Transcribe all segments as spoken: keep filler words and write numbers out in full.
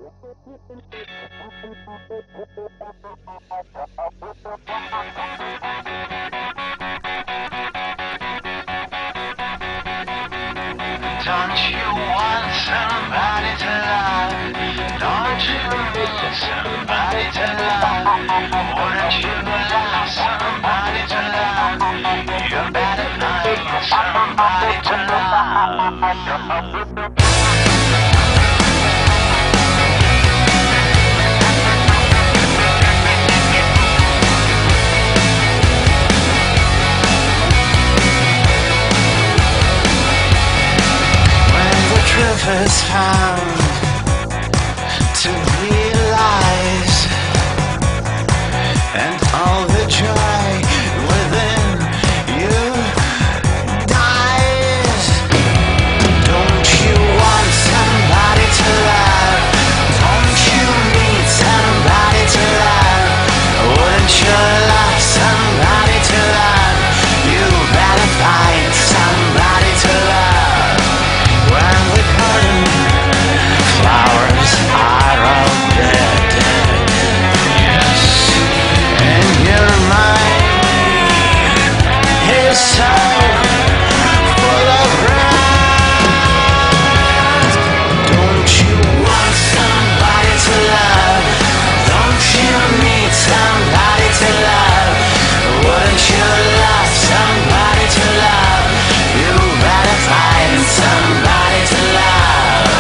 Don't you want somebody to love? Don't you need somebody to love? Wouldn't you love somebody to love? You better find somebody to love. Truth is found to be lies, and all the joy within you dies. Don't you want somebody to love? Don't you need somebody to love? Wouldn't you love somebody to love? You better find somebody to love. When the garden flowers are all dead, yes, and your mind is so full of rest. Don't you want somebody to love? Don't you need somebody to love? Wouldn't you love somebody to love? You better find somebody to love.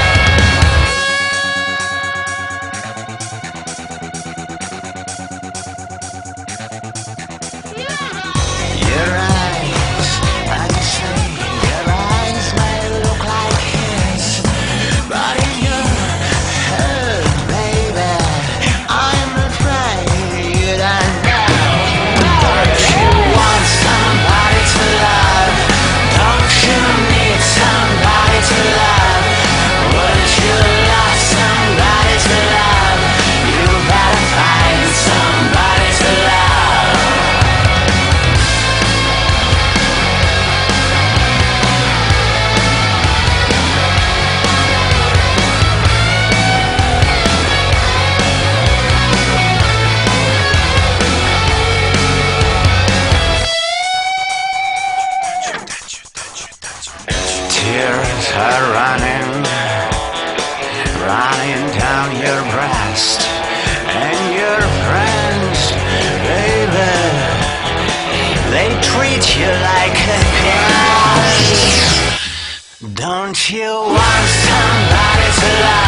Your eyes, like you say, your eyes may look like his, but in your head, baby, I'm afraid you don't know. Don't you want somebody to love? Don't you need somebody to love? Wouldn't you love somebody to love? You better find somebody to love. Tears are running, running down your breast, and your friends, baby, they treat you like a guest. Don't you want somebody to love?